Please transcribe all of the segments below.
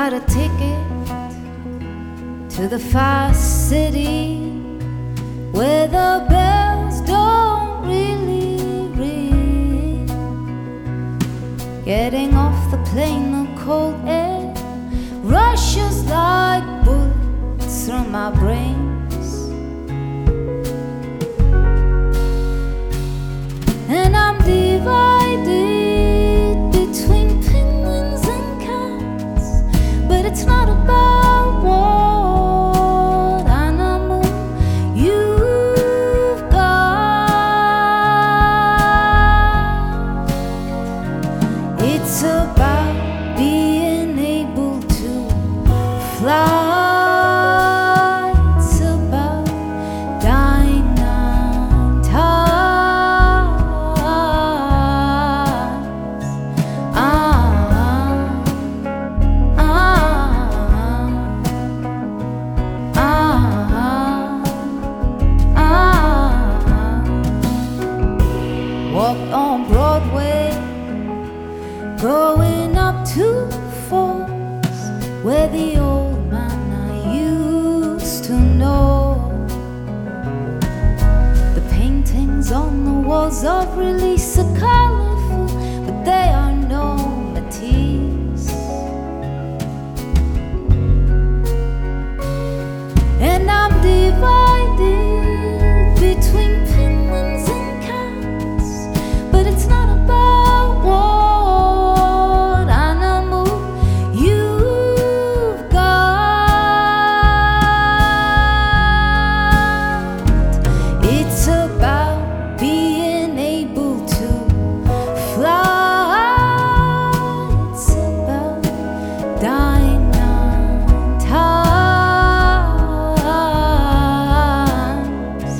got a ticket to the fast city where the bells don't really ring. Getting off the plane, the cold air rushes like bullets through my brains, and I'm divided between penguins and cats. But it's not about what animal you've got. It's about being able to fly. It's about dying nine times. Walked on Broadway, going up to Falls, where the old man I used to know. The paintings on the walls of Release are colorful, but they are no Matisse. And I'm divided between penguins and cats, but it's not about what animal you've got. It's about being able to fly. It's about dying nine times.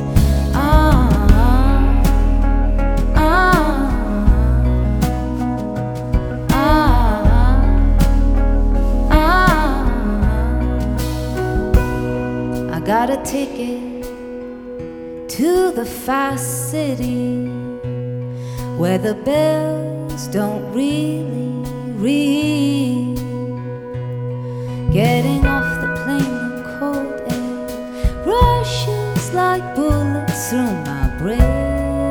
I got a ticket to the fast city where the bells don't really ring. Getting off the plane, the cold air rushes like bullets through my brain.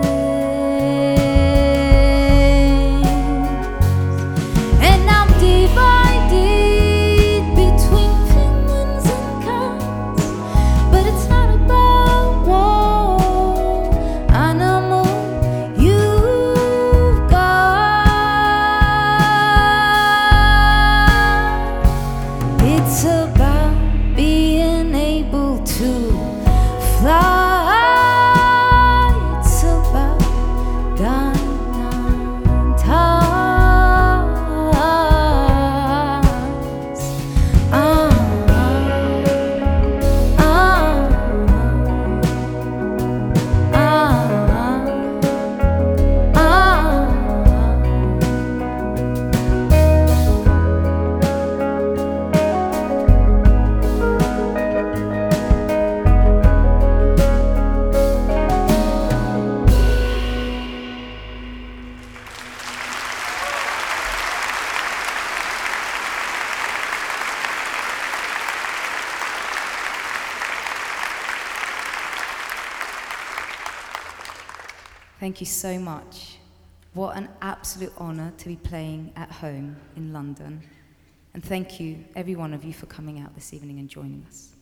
And I'm divided between penguins and cats, but it's not about what animal you've got. It's about being able to fly. It's about dying nine times. Thank you so much. What an absolute honor to be playing at home in London. And thank you, every one of you, for coming out this evening and joining us.